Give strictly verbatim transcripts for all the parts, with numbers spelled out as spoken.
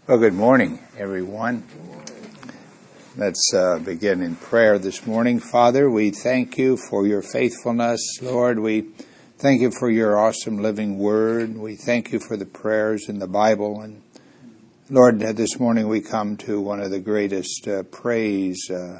Well, good morning, everyone. Let's uh, begin in prayer this morning. Father, we thank you for your faithfulness. Lord, we thank you for your awesome living word. We thank you for the prayers in the Bible. And Lord, this morning we come to one of the greatest uh, praise uh,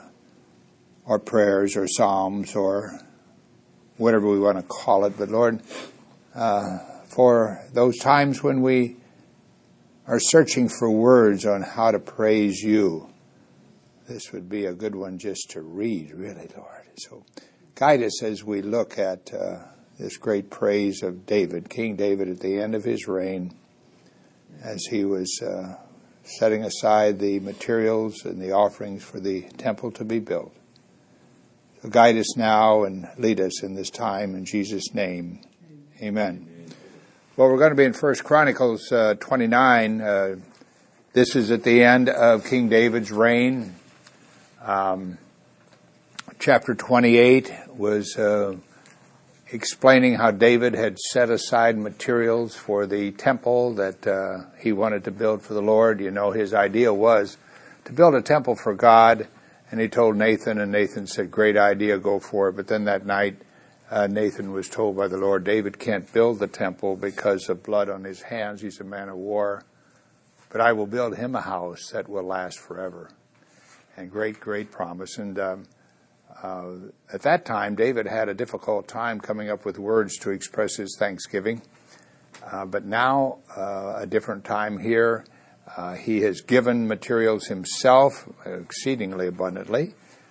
or prayers or psalms or whatever we want to call it. But Lord, uh, for those times when we are searching for words on how to praise you, this would be a good one just to read, really, Lord. So guide us as we look at uh, this great praise of David, King David, at the end of his reign, as he was uh, setting aside the materials and the offerings for the temple to be built. So guide us now and lead us in this time in Jesus' name. Amen. Well, we're going to be in First Chronicles uh, twenty-nine. Uh, this is at the end of King David's reign. Um, chapter twenty-eight was uh, explaining how David had set aside materials for the temple that uh, he wanted to build for the Lord. You know, his idea was to build a temple for God, and he told Nathan, and Nathan said, "Great idea, go for it." But then that night, Uh, Nathan was told by the Lord, David can't build the temple because of blood on his hands. He's a man of war. But I will build him a house that will last forever. And great, great promise. And um, uh, at that time, David had a difficult time coming up with words to express his thanksgiving. Uh, but now, uh, a different time here. Uh, he has given materials himself exceedingly abundantly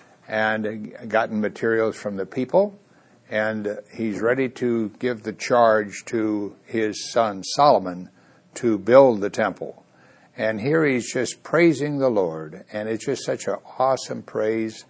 and gotten materials from the people. And he's ready to give the charge to his son Solomon to build the temple. And here he's just praising the Lord. And it's just such an awesome praise,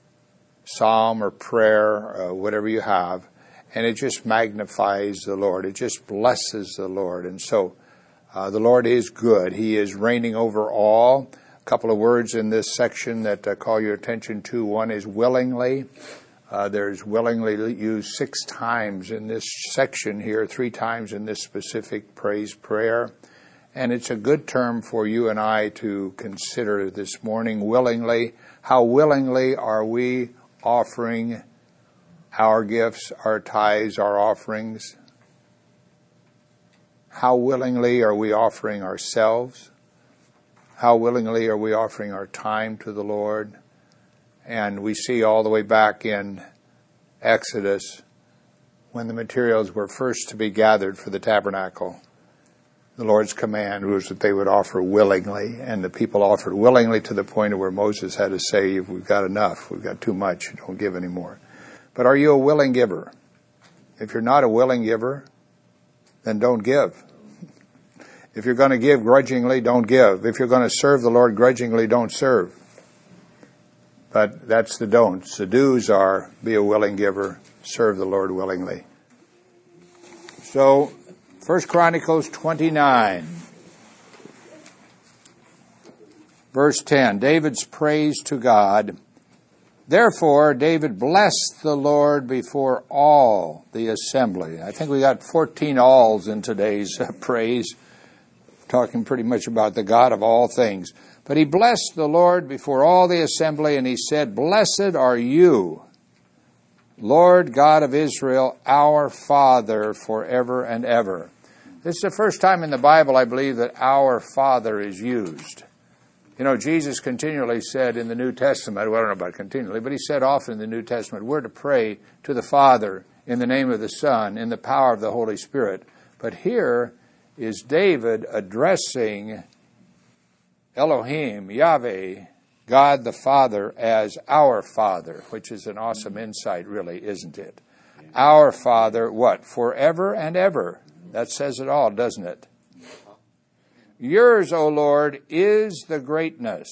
psalm or prayer, uh, whatever you have. And it just magnifies the Lord. It just blesses the Lord. And so uh, the Lord is good. He is reigning over all. A couple of words in this section that uh, call your attention to. One is willingly. Uh, there's willingly used six times in this section here, three times in this specific praise prayer. And it's a good term for you and I to consider this morning, willingly. How willingly are we offering our gifts, our tithes, our offerings? How willingly are we offering ourselves? How willingly are we offering our time to the Lord? And we see all the way back in Exodus, when the materials were first to be gathered for the tabernacle, the Lord's command was that they would offer willingly, and the people offered willingly to the point where Moses had to say, we've got enough, we've got too much, don't give any more. But are you a willing giver? If you're not a willing giver, then don't give. If you're going to give grudgingly, don't give. If you're going to serve the Lord grudgingly, don't serve. But that's the don'ts. The do's are be a willing giver, serve the Lord willingly. So, First Chronicles twenty-nine, verse ten, David's praise to God. Therefore, David blessed the Lord before all the assembly. I think we got fourteen alls in today's uh, praise, talking pretty much about the God of all things. But he blessed the Lord before all the assembly, and he said, Blessed are you, Lord God of Israel, our Father, forever and ever. This is the first time in the Bible, I believe, that our Father is used. You know, Jesus continually said in the New Testament, well, I don't know about continually, but he said often in the New Testament, we're to pray to the Father in the name of the Son, in the power of the Holy Spirit. But here is David addressing Elohim, Yahweh, God the Father, as our Father, which is an awesome insight, really, isn't it? Our Father, what? Forever and ever. That says it all, doesn't it? Yours, O Lord, is the greatness,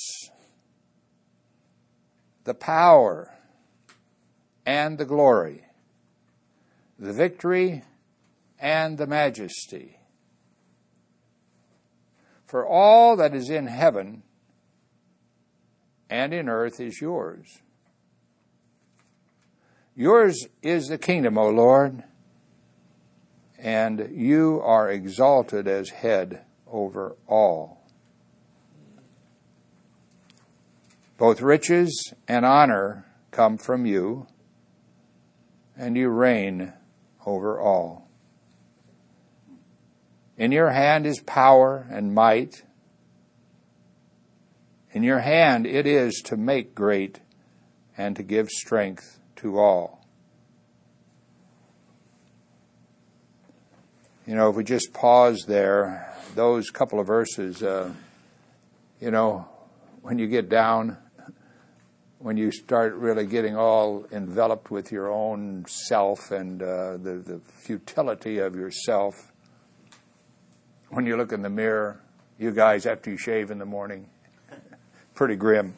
the power, and the glory, the victory, and the majesty. For all that is in heaven and in earth is yours. Yours is the kingdom, O Lord, and you are exalted as head over all. Both riches and honor come from you, and you reign over all. In your hand is power and might. In your hand it is to make great and to give strength to all. You know, if we just pause there, those couple of verses, uh, you know, when you get down, when you start really getting all enveloped with your own self and uh, the, the futility of yourself, when you look in the mirror, you guys, after you shave in the morning, pretty grim.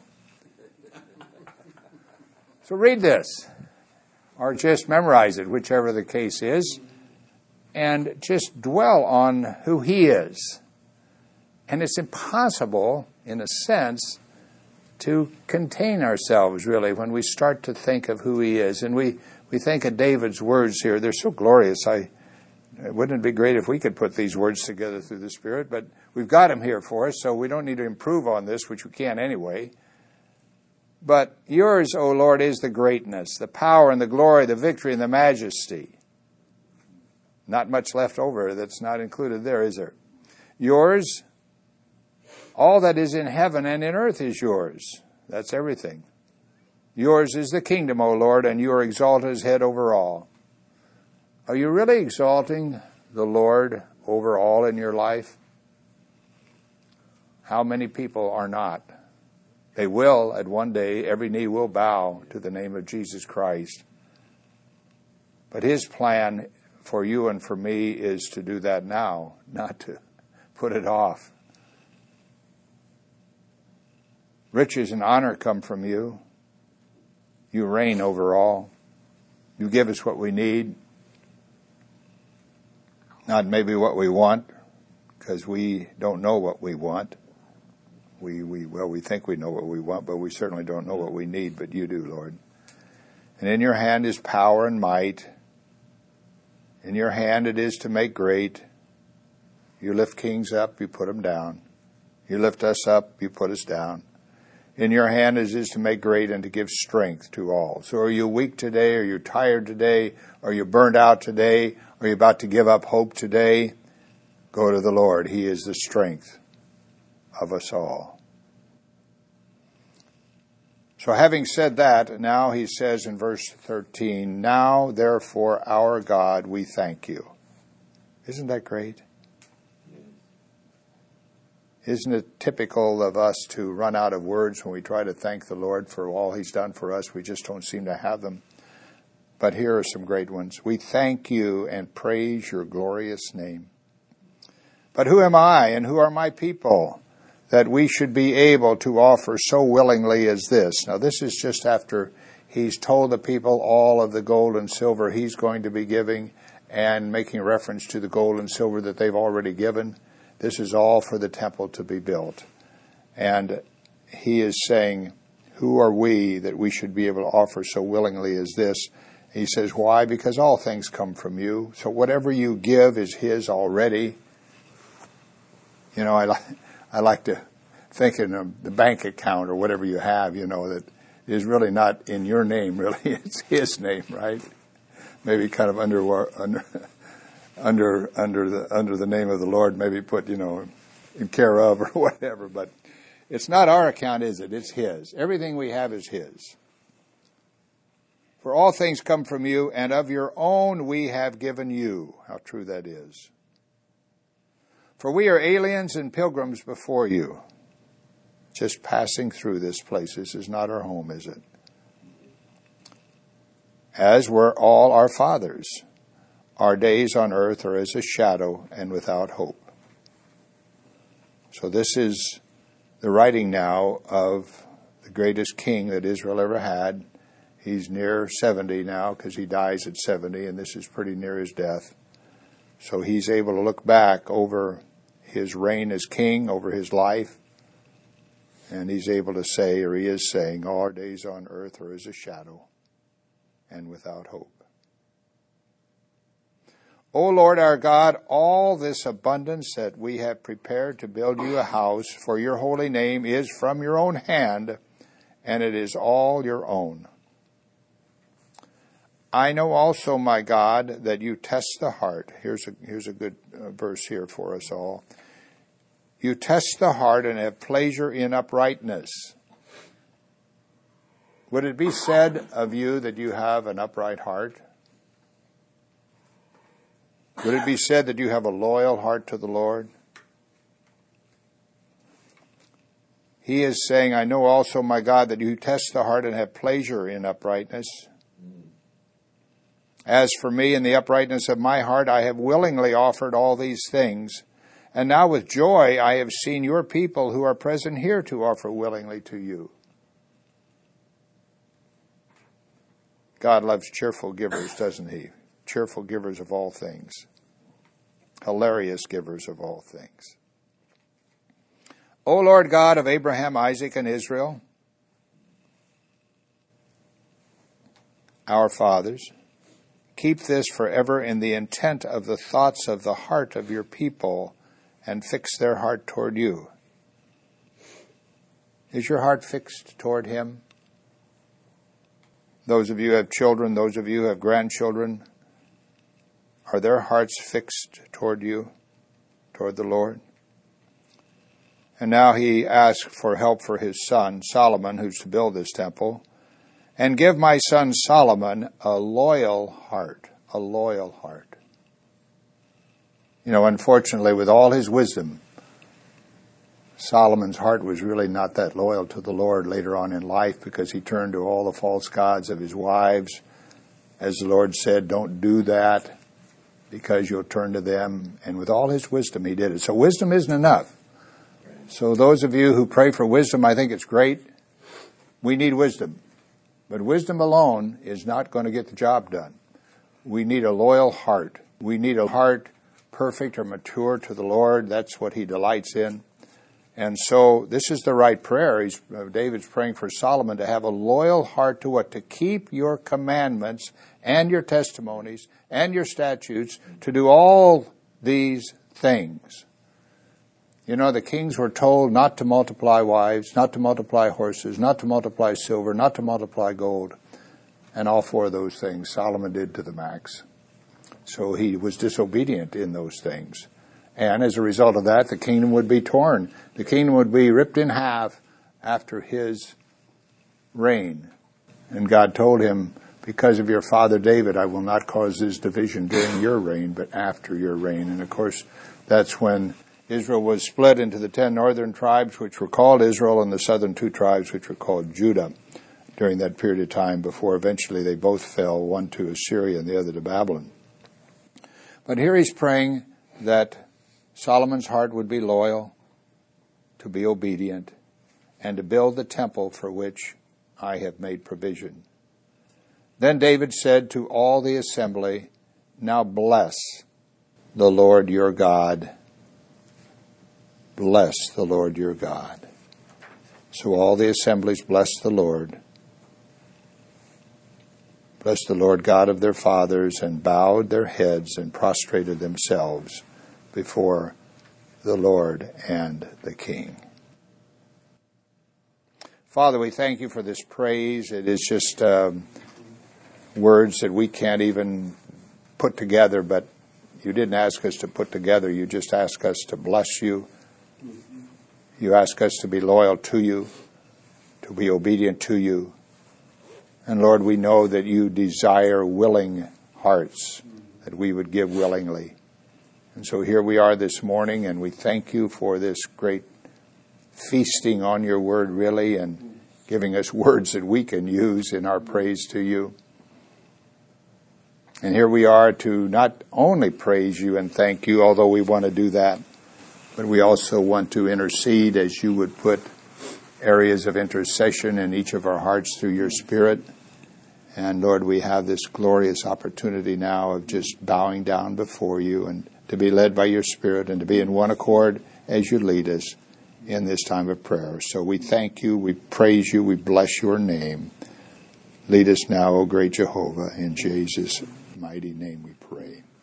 So read this, or just memorize it, whichever the case is, and just dwell on who He is. And it's impossible, in a sense, to contain ourselves, really, when we start to think of who He is. And we, we think of David's words here. They're so glorious. I Wouldn't it be great if we could put these words together through the Spirit? But we've got them here for us, so we don't need to improve on this, which we can anyway. But yours, O Lord, is the greatness, the power and the glory, the victory and the majesty. Not much left over that's not included there, is there? Yours, all that is in heaven and in earth is yours. That's everything. Yours is the kingdom, O Lord, and you are exalted as head over all. Are you really exalting the Lord over all in your life? How many people are not? They will at one day. Every knee will bow to the name of Jesus Christ. But His plan for you and for me is to do that now, not to put it off. Riches and honor come from you. You reign over all. You give us what we need. Not maybe what we want, because we don't know what we want. We, we, well, we think we know what we want, but we certainly don't know what we need, but you do, Lord. And in your hand is power and might. In your hand it is to make great. You lift kings up, you put them down. You lift us up, you put us down. In your hand it is to make great and to give strength to all. So are you weak today? Are you tired today? Are you burned out today? Are you about to give up hope today? Go to the Lord. He is the strength of us all. So having said that, now he says in verse thirteen, now therefore our God, we thank you. Isn't that great? Isn't it typical of us to run out of words when we try to thank the Lord for all He's done for us? We just don't seem to have them. But here are some great ones. We thank you and praise your glorious name. But who am I and who are my people that we should be able to offer so willingly as this? Now, this is just after He's told the people all of the gold and silver He's going to be giving and making reference to the gold and silver that they've already given. This is all for the temple to be built. And He is saying, who are we that we should be able to offer so willingly as this? He says, why? Because all things come from you. So whatever you give is His already. You know, I, li- I like to think in a, the bank account or whatever you have, you know, that is really not in your name, really. It's His name, right? Maybe kind of under, under, under, under the, under the name of the Lord, maybe put, you know, in care of or whatever. But it's not our account, is it? It's His. Everything we have is His. For all things come from you, and of your own we have given you. How true that is. For we are aliens and pilgrims before you, just passing through this place. This is not our home, is it? As were all our fathers. Our days on earth are as a shadow and without hope. So this is the writing now of the greatest king that Israel ever had. He's near seventy now because he dies at seventy, and this is pretty near his death. So he's able to look back over his reign as king, over his life, and he's able to say, or he is saying, all our days on earth are as a shadow and without hope. O Lord our God, all this abundance that we have prepared to build you a house for your holy name is from your own hand, and it is all your own. I know also, my God, that you test the heart. Here's a, here's a good uh, verse here for us all. You test the heart and have pleasure in uprightness. Would it be said of you that you have an upright heart? Would it be said that you have a loyal heart to the Lord? He is saying, I know also, my God, that you test the heart and have pleasure in uprightness. As for me, in the uprightness of my heart, I have willingly offered all these things. And now with joy I have seen your people who are present here to offer willingly to you. God loves cheerful givers, doesn't he? Cheerful givers of all things. Hilarious givers of all things. O Lord God of Abraham, Isaac, and Israel, our fathers, keep this forever in the intent of the thoughts of the heart of your people, and fix their heart toward you. Is your heart fixed toward him? Those of you who have children, those of you who have grandchildren, are their hearts fixed toward you, toward the Lord? And now he asks for help for his son, Solomon, who's to build this temple. And give my son Solomon a loyal heart, a loyal heart. You know, unfortunately, with all his wisdom, Solomon's heart was really not that loyal to the Lord later on in life, because he turned to all the false gods of his wives. As the Lord said, don't do that, because you'll turn to them. And with all his wisdom, he did it. So wisdom isn't enough. So those of you who pray for wisdom, I think it's great. We need wisdom. But wisdom alone is not going to get the job done. We need a loyal heart. We need a heart perfect or mature to the Lord. That's what he delights in. And so this is the right prayer. He's, uh, David's praying for Solomon to have a loyal heart to what? To keep your commandments and your testimonies and your statutes, to do all these things. You know, the kings were told not to multiply wives, not to multiply horses, not to multiply silver, not to multiply gold. And all four of those things Solomon did to the max. So he was disobedient in those things. And as a result of that, the kingdom would be torn. The kingdom would be ripped in half after his reign. And God told him, because of your father David, I will not cause this division during your reign, but after your reign. And of course, that's when Israel was split into the ten northern tribes, which were called Israel, and the southern two tribes, which were called Judah, during that period of time before eventually they both fell, one to Assyria and the other to Babylon. But here he's praying that Solomon's heart would be loyal, to be obedient, and to build the temple for which I have made provision. Then David said to all the assembly, now bless the Lord your God. Bless the Lord your God. So all the assemblies blessed the Lord. Blessed the Lord God of their fathers, and bowed their heads and prostrated themselves before the Lord and the King. Father, we thank you for this praise. It is just um, words that we can't even put together, but you didn't ask us to put together. You just asked us to bless you. You ask us to be loyal to you, to be obedient to you. And Lord, we know that you desire willing hearts, that we would give willingly. And so here we are this morning, and we thank you for this great feasting on your word, really, and giving us words that we can use in our praise to you. And here we are to not only praise you and thank you, although we want to do that, but we also want to intercede as you would put areas of intercession in each of our hearts through your Spirit. And Lord, we have this glorious opportunity now of just bowing down before you and to be led by your Spirit and to be in one accord as you lead us in this time of prayer. So we thank you, we praise you, we bless your name. Lead us now, O great Jehovah, in Jesus' mighty name we pray.